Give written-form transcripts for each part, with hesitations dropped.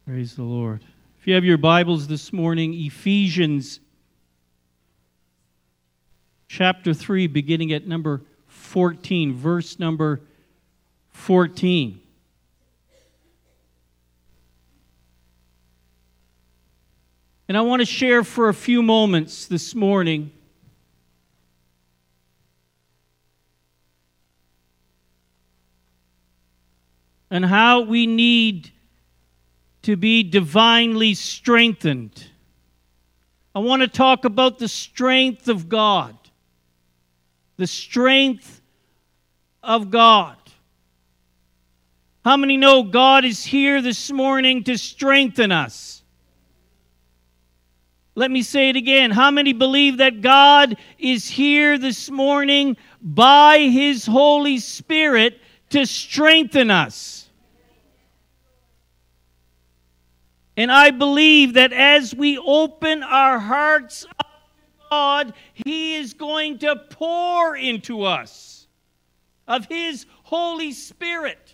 Praise the Lord. If you have your Bibles this morning, Ephesians chapter 3, beginning at number 14, verse number 14. And I want to share for a few moments this morning on how we need to be divinely strengthened. I want to talk about the strength of God. The strength of God. How many know God is here this morning to strengthen us? Let me say it again. How many believe that God is here this morning by His Holy Spirit to strengthen us? And I believe that as we open our hearts up to God, He is going to pour into us of His Holy Spirit.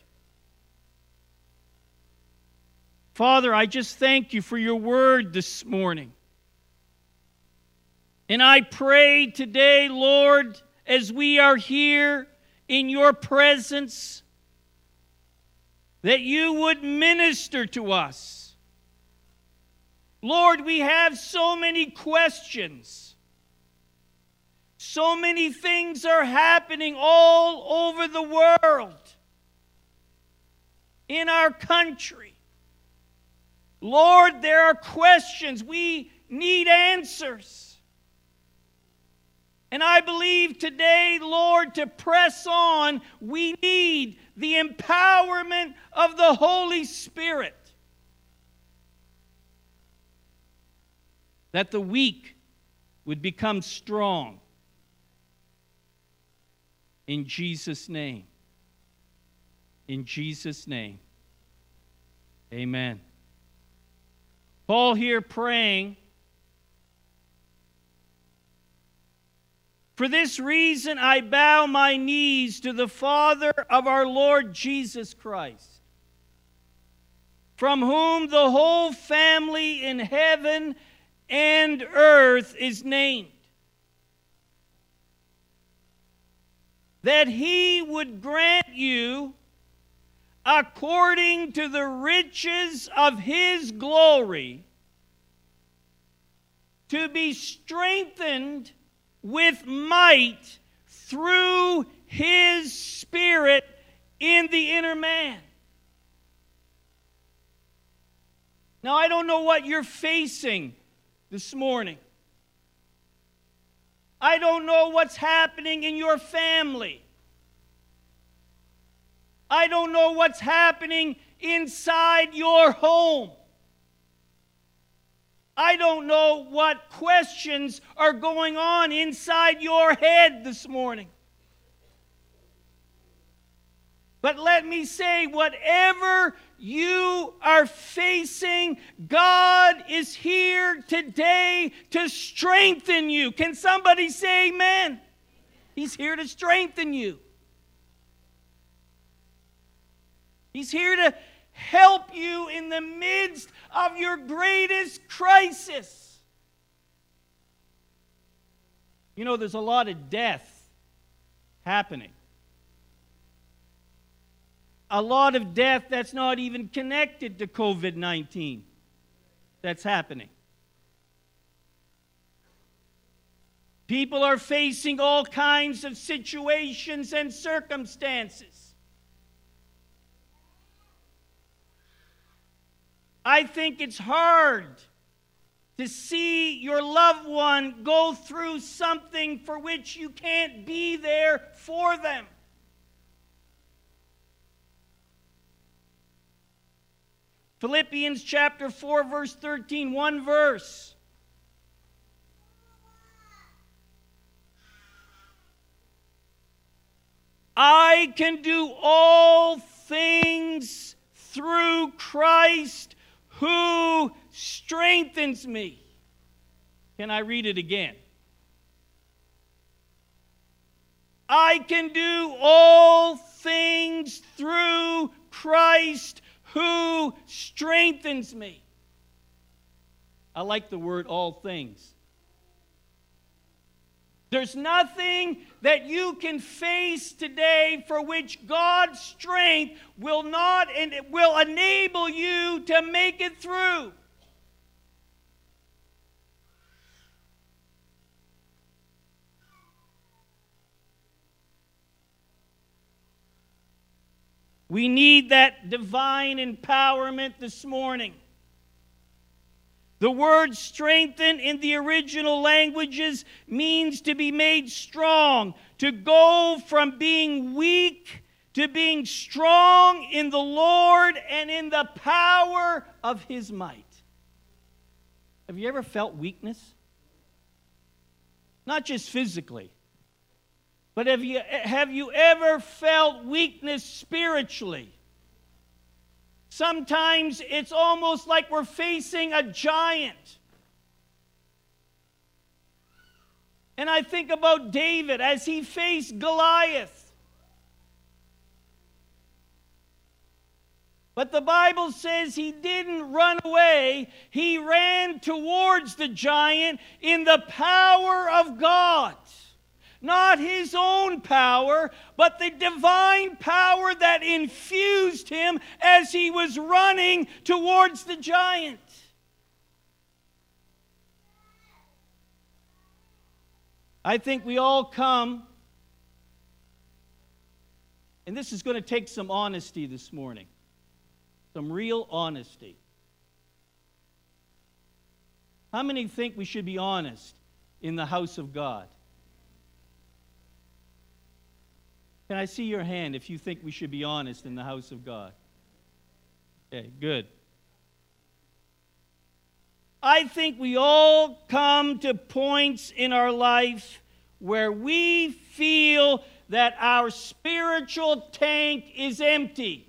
Father, I just thank You for Your word this morning. And I pray today, Lord, as we are here in Your presence, that You would minister to us. Lord, we have so many questions. So many things are happening all over the world, in our country. Lord, there are questions. We need answers. And I believe today, Lord, to press on, we need the empowerment of the Holy Spirit. That the weak would become strong. In Jesus' name. In Jesus' name. Amen. Paul here praying, "For this reason I bow my knees to the Father of our Lord Jesus Christ, from whom the whole family in heaven and earth is named, that He would grant you, according to the riches of His glory, to be strengthened with might through His Spirit in the inner man." Now, I don't know what you're facing this morning. I don't know what's happening in your family. I don't know what's happening inside your home. I don't know what questions are going on inside your head this morning. But let me say, whatever you are facing, God is here today to strengthen you. Can somebody say amen? He's here to strengthen you. He's here to help you in the midst of your greatest crisis. You know, there's a lot of death happening. A lot of death that's not even connected to COVID-19 that's happening. People are facing all kinds of situations and circumstances. I think it's hard to see your loved one go through something for which you can't be there for them. Philippians chapter 4, verse 13, one verse. "I can do all things through Christ who strengthens me." Can I read it again? "I can do all things through Christ who strengthens me. I like the word all things. There's nothing that you can face today for which God's strength will not and it will enable you to make it through. We need that divine empowerment this morning. The word strengthen in the original languages means to be made strong, to go from being weak to being strong in the Lord and in the power of His might. Have you ever felt weakness? Not just physically, but have you ever felt weakness spiritually? Sometimes it's almost like we're facing a giant. And I think about David as he faced Goliath. But the Bible says he didn't run away. He ran towards the giant in the power of God. Not his own power, but the divine power that infused him as he was running towards the giant. I think we all come, and this is going to take some honesty this morning, some real honesty. How many think we should be honest in the house of God? Can I see your hand if you think we should be honest in the house of God? Okay, good. I think we all come to points in our life where we feel that our spiritual tank is empty.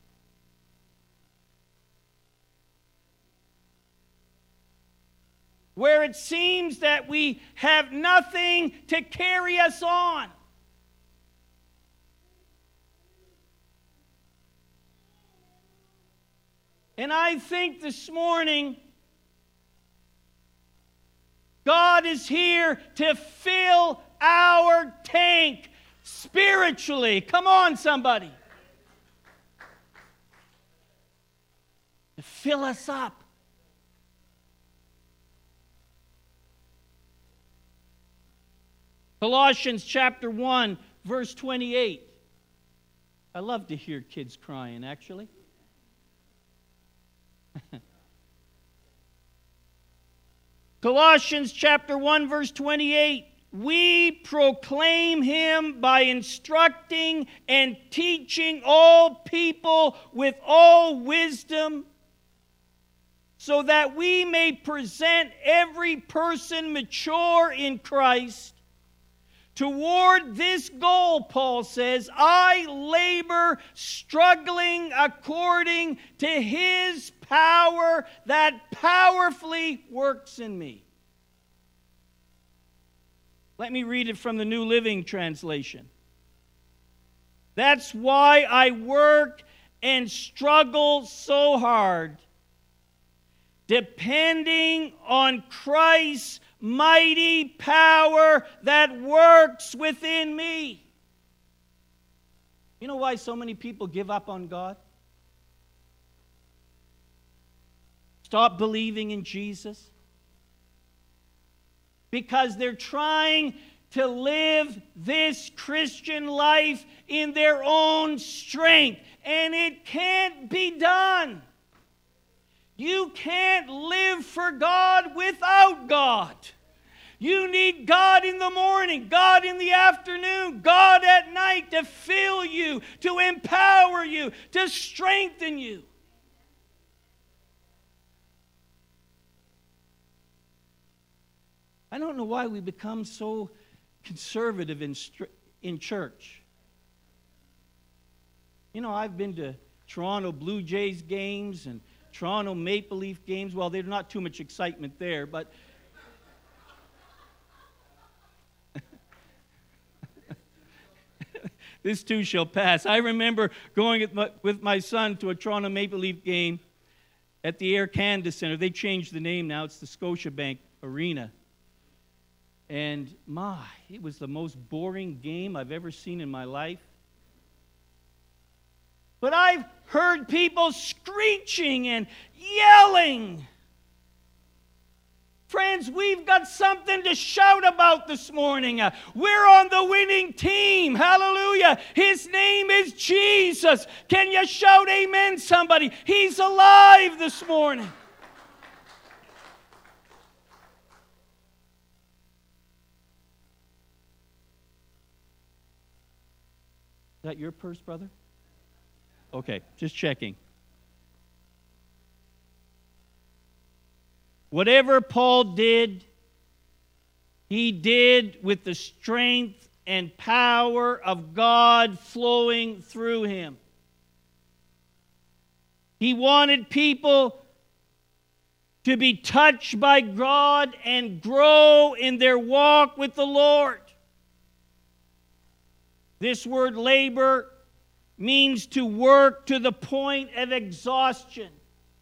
Where it seems that we have nothing to carry us on. And I think this morning, God is here to fill our tank spiritually. Come on, somebody. To fill us up. Colossians chapter 1, verse 28. I love to hear kids crying, actually. Colossians chapter 1 verse 28, we proclaim Him by instructing and teaching all people with all wisdom, so that we may present every person mature in Christ. Toward this goal, Paul says, I labor, struggling according to His power that powerfully works in me. Let me read it from the New Living Translation. That's why I work and struggle so hard, depending on Christ's mighty power that works within me. You know why so many people give up on God? Stop believing in Jesus? Because they're trying to live this Christian life in their own strength, and it can't be done. You can't live for God without God. You need God in the morning, God in the afternoon, God at night to fill you, to empower you, to strengthen you. I don't know why we become so conservative in church. You know, I've been to Toronto Blue Jays games and Toronto Maple Leaf games. Well, there's not too much excitement there, but This too shall pass. I remember going with my son to a Toronto Maple Leaf game at the Air Canada Centre. They changed the name now. It's the Scotiabank Arena. And it was the most boring game I've ever seen in my life. But I've heard people screeching and yelling. Friends, we've got something to shout about this morning. We're on the winning team. Hallelujah. His name is Jesus. Can you shout amen, somebody? He's alive this morning. Is that your purse, brother? Okay, just checking. Whatever Paul did, he did with the strength and power of God flowing through him. He wanted people to be touched by God and grow in their walk with the Lord. This word labor means to work to the point of exhaustion.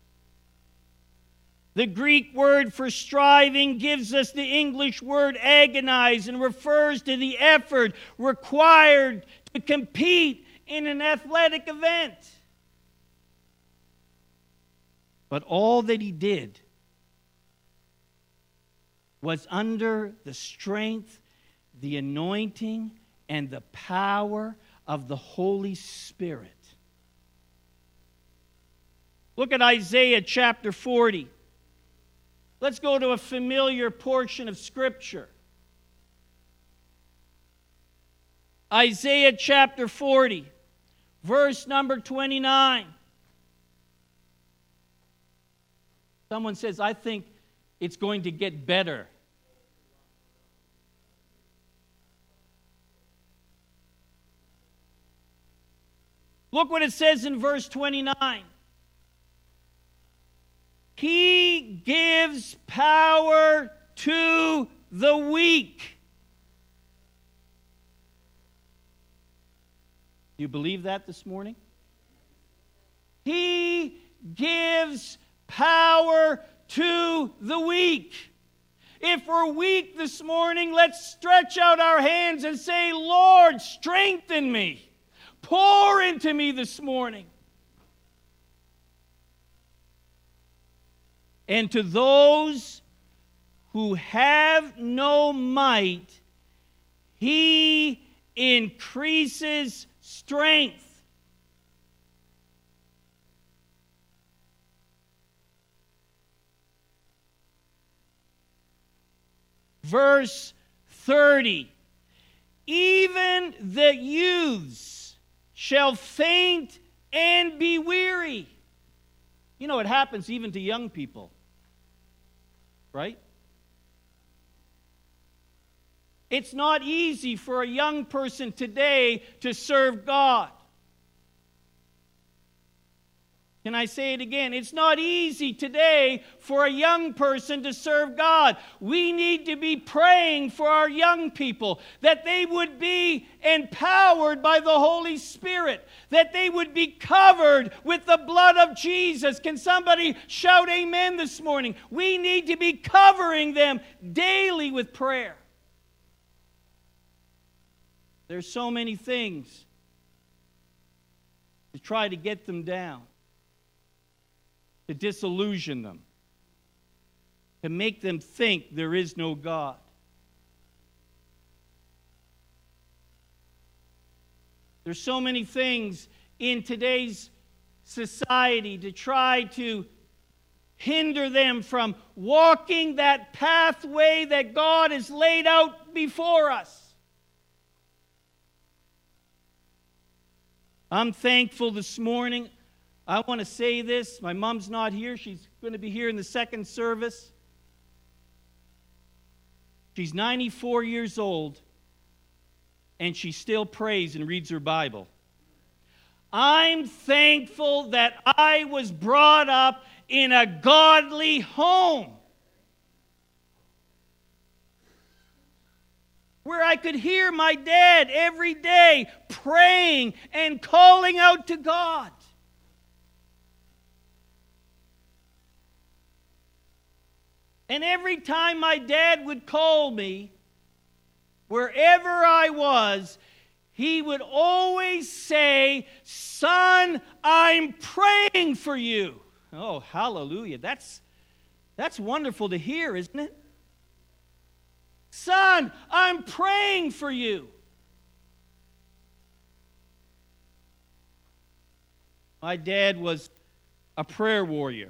The Greek word for striving gives us the English word agonize and refers to the effort required to compete in an athletic event. But all that he did was under the strength, the anointing, and the power of the Holy Spirit. Look at Isaiah chapter 40. Let's go to a familiar portion of Scripture. Isaiah chapter 40, verse number 29. Someone says, I think it's going to get better. Look what it says in verse 29. He gives power to the weak. Do you believe that this morning? He gives power to the weak. If we're weak this morning, let's stretch out our hands and say, Lord, strengthen me. Pour into me this morning. And to those who have no might, he increases strength. Verse 30. Even the youths shall faint and be weary. You know, it happens even to young people. Right? It's not easy for a young person today to serve God. Can I say it again? It's not easy today for a young person to serve God. We need to be praying for our young people that they would be empowered by the Holy Spirit, that they would be covered with the blood of Jesus. Can somebody shout amen this morning? We need to be covering them daily with prayer. There's so many things to try to get them down, to disillusion them, to make them think there is no God. There's so many things in today's society to try to hinder them from walking that pathway that God has laid out before us. I'm thankful this morning. I want to say this. My mom's not here. She's going to be here in the second service. She's 94 years old, and she still prays and reads her Bible. I'm thankful that I was brought up in a godly home. where I could hear my dad every day praying and calling out to God. And every time my dad would call me, wherever I was, he would always say, "Son, I'm praying for you." Oh, hallelujah. That's wonderful to hear, isn't it? "Son, I'm praying for you." My dad was a prayer warrior.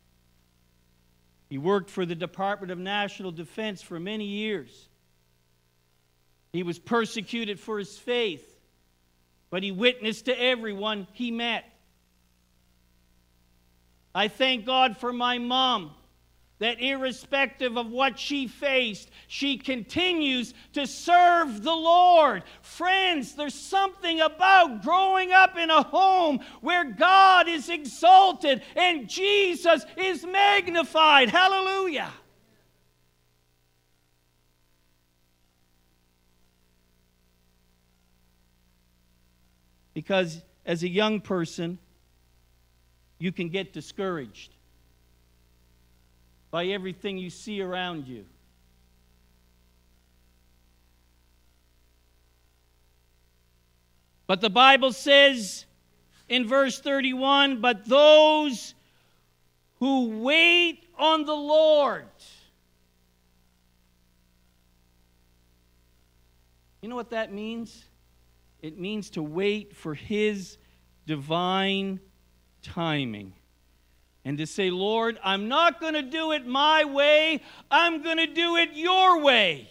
He worked for the Department of National Defense for many years. He was persecuted for his faith, but he witnessed to everyone he met. I thank God for my mom, that irrespective of what she faced, she continues to serve the Lord. Friends, there's something about growing up in a home where God is exalted and Jesus is magnified. Hallelujah. Because as a young person, you can get discouraged by everything you see around you. But the Bible says in verse 31, "But those who wait on the Lord." You know what that means? It means to wait for His divine timing. And to say, "Lord, I'm not going to do it my way. I'm going to do it your way."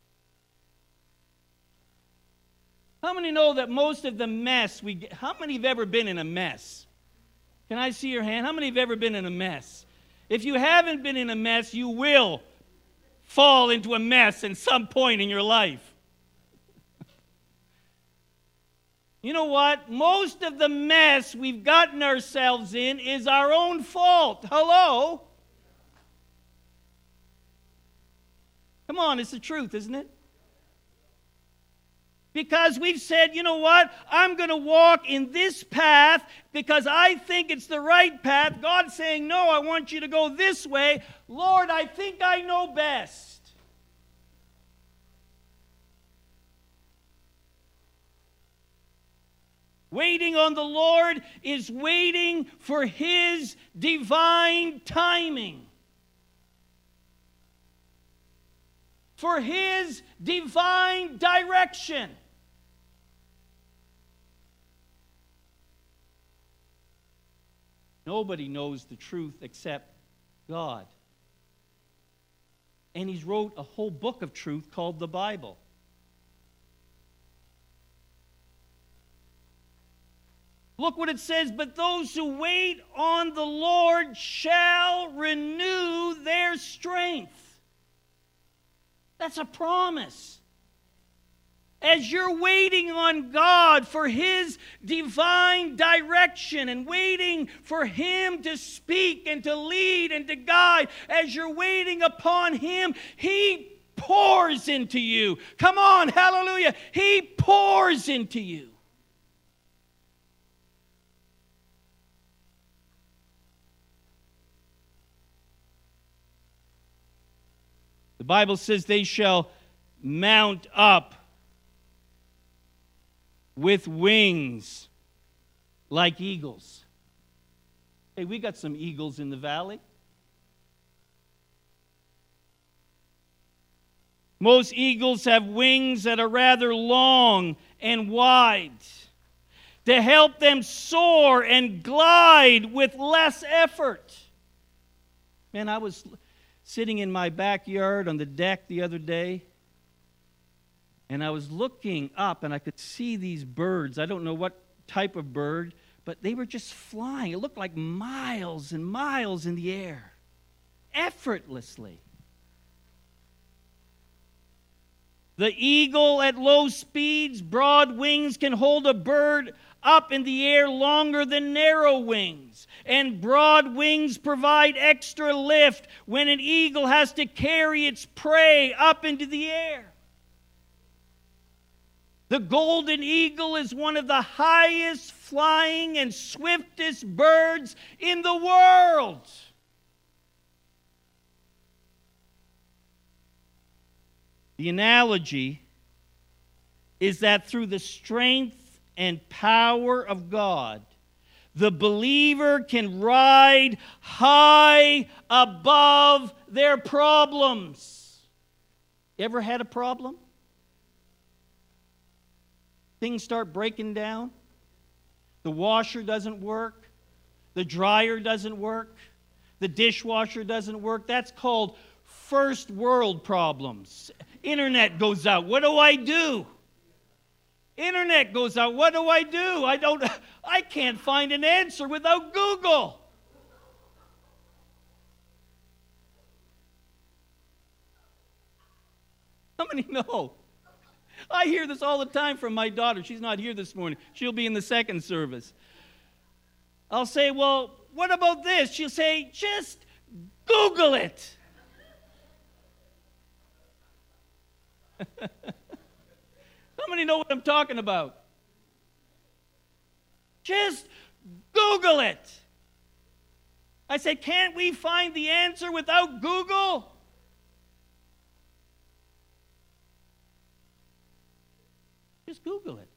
How many know that most of the mess we get, how many have ever been in a mess? Can I see your hand? How many have ever been in a mess? If you haven't been in a mess, you will fall into a mess at some point in your life. You know what? Most of the mess we've gotten ourselves in is our own fault. Hello? Come on, it's the truth, isn't it? Because we've said, "You know what? I'm going to walk in this path because I think it's the right path." God's saying, "No, I want you to go this way." "Lord, I think I know best." Waiting on the Lord is waiting for His divine timing, for His divine direction. Nobody knows the truth except God. And He's wrote a whole book of truth called the Bible. Look what it says, "But those who wait on the Lord shall renew their strength." That's a promise. As you're waiting on God for His divine direction and waiting for Him to speak and to lead and to guide, as you're waiting upon Him, He pours into you. Come on, hallelujah. He pours into you. The Bible says they shall mount up with wings like eagles. Hey, we got some eagles in the valley. Most eagles have wings that are rather long and wide to help them soar and glide with less effort. Man, I was sitting in my backyard on the deck the other day, and I was looking up, and I could see these birds. I don't know what type of bird, but they were just flying. It looked like miles and miles in the air, effortlessly. The eagle at low speeds, broad wings can hold a bird up in the air longer than narrow wings. And broad wings provide extra lift when an eagle has to carry its prey up into the air. The golden eagle is one of the highest flying and swiftest birds in the world. The analogy is that through the strength and power of God, the believer can ride high above their problems. You ever had a problem? Things start breaking down. The washer doesn't work. The dryer doesn't work. The dishwasher doesn't work. That's called first world problems. Internet goes out. What do I do? Internet goes out. What do I do? I can't find an answer without Google. How many know? I hear this all the time from my daughter. She's not here this morning. She'll be in the second service. I'll say, well, what about this? She'll say, just Google it. How many know what I'm talking about? Just Google it. I say, can't we find the answer without Google? Just Google it.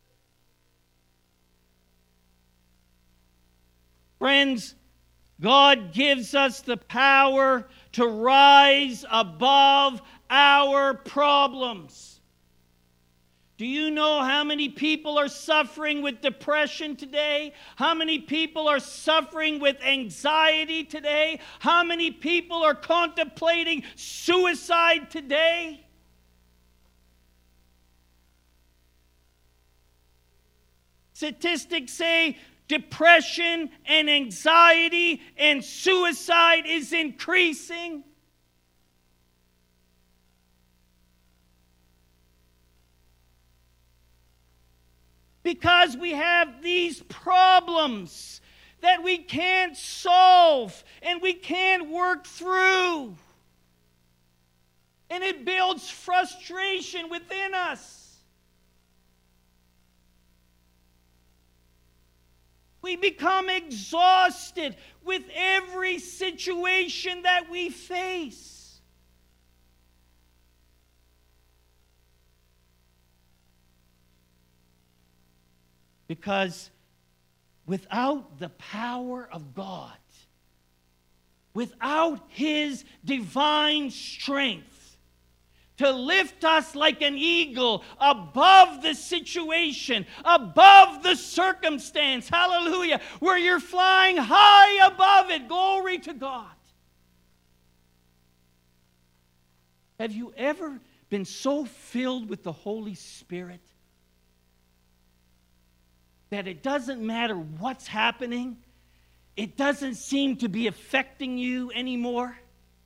Friends, God gives us the power to rise above our problems. Do you know how many people are suffering with depression today? How many people are suffering with anxiety today? How many people are contemplating suicide today? Statistics say depression and anxiety and suicide is increasing. Because we have these problems that we can't solve and we can't work through. And it builds frustration within us. We become exhausted with every situation that we face. Because without the power of God, without His divine strength, to lift us like an eagle above the situation, above the circumstance. Hallelujah. Where you're flying high above it. Glory to God. Have you ever been so filled with the Holy Spirit that it doesn't matter what's happening, it doesn't seem to be affecting you anymore?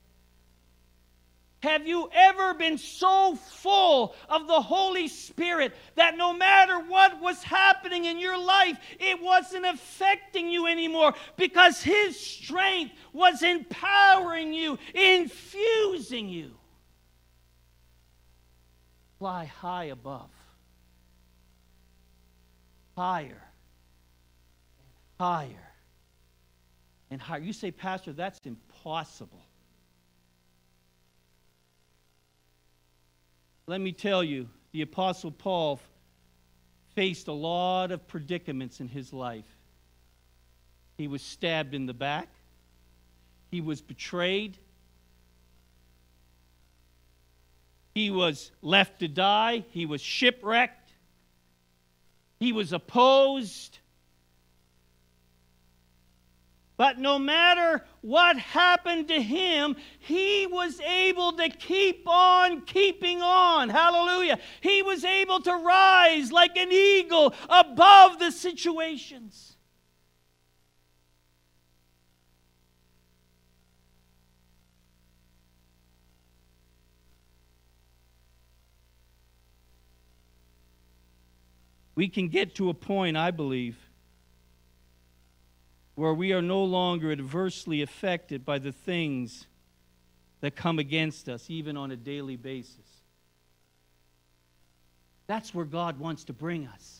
Have you ever been so full of the Holy Spirit that no matter what was happening in your life, it wasn't affecting you anymore because His strength was empowering you, infusing you? Fly high above, higher, higher, and higher. You say, Pastor, that's impossible. Let me tell you, the Apostle Paul faced a lot of predicaments in his life. He was stabbed in the back. He was betrayed. He was left to die. He was shipwrecked. He was opposed. But no matter what happened to him, he was able to keep on keeping on. Hallelujah. He was able to rise like an eagle above the situations. We can get to a point, I believe, where we are no longer adversely affected by the things that come against us, even on a daily basis. That's where God wants to bring us.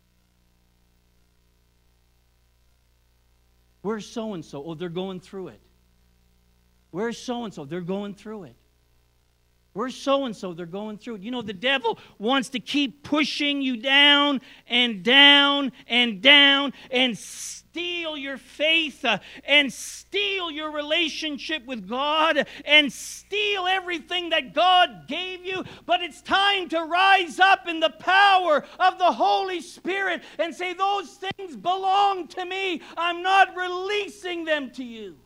Where's so-and-so? Oh, they're going through it. Where's so-and-so? They're going through it. Where's so-and-so? They're going through it. You know, the devil wants to keep pushing you down and down and down and steal your faith and steal your relationship with God and steal everything that God gave you. But it's time to rise up in the power of the Holy Spirit and say, those things belong to me. I'm not releasing them to you.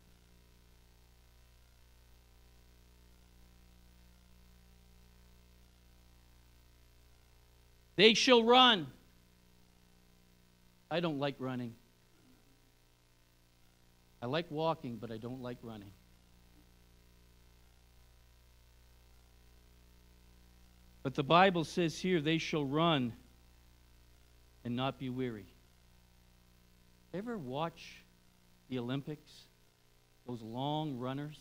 They shall run. I don't like running. I like walking, but I don't like running. But the Bible says here, they shall run and not be weary. Ever watch the Olympics? Those long runners?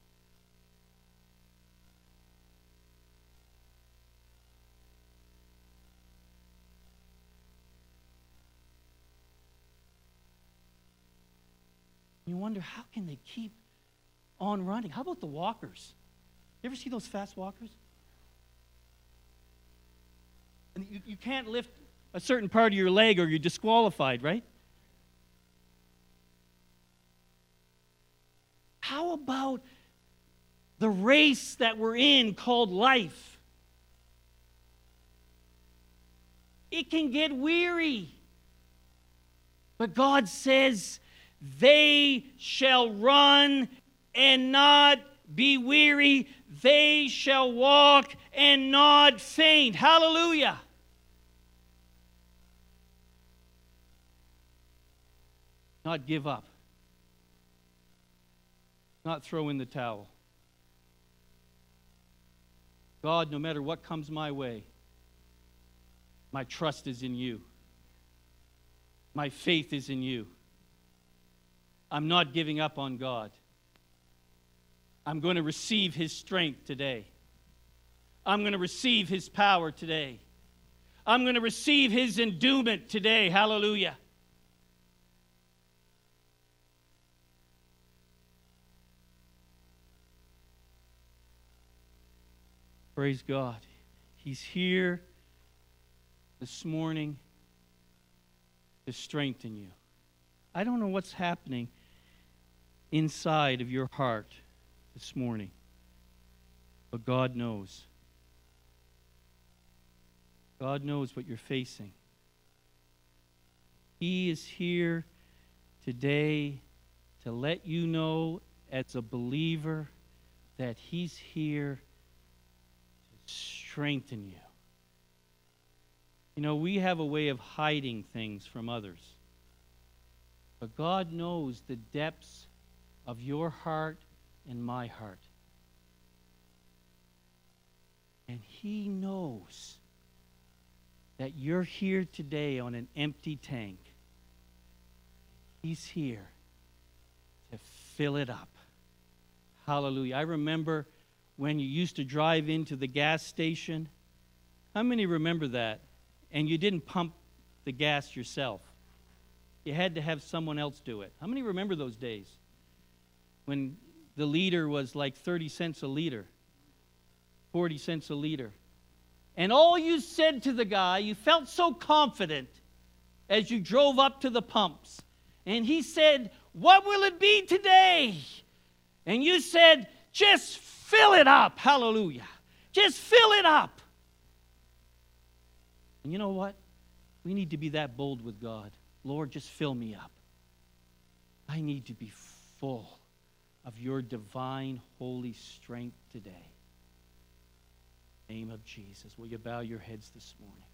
You wonder, how can they keep on running? How about the walkers? You ever see those fast walkers? And you can't lift a certain part of your leg or you're disqualified, right? How about the race that we're in called life? It can get weary. But God says, they shall run and not be weary. They shall walk and not faint. Hallelujah. Not give up. Not throw in the towel. God, no matter what comes my way, my trust is in you. My faith is in you. I'm not giving up on God. I'm going to receive His strength today. I'm going to receive His power today. I'm going to receive His endowment today. Hallelujah. Praise God. He's here this morning to strengthen you. I don't know what's happening inside of your heart this morning, but God knows. God knows what you're facing. He is here today to let you know as a believer that He's here to strengthen you. You know, we have a way of hiding things from others. But God knows the depths of your heart and my heart. And He knows that you're here today on an empty tank. He's here to fill it up. Hallelujah. I remember when you used to drive into the gas station. How many remember that? And you didn't pump the gas yourself. You had to have someone else do it. How many remember those days when the liter was like 30 cents a liter, 40 cents a liter? And all you said to the guy, you felt so confident as you drove up to the pumps. And he said, "What will it be today?" And you said, "Just fill it up." Hallelujah. Just fill it up. And you know what? We need to be that bold with God. Lord, just fill me up. I need to be full of your divine, holy strength today. In the name of Jesus. Will you bow your heads this morning?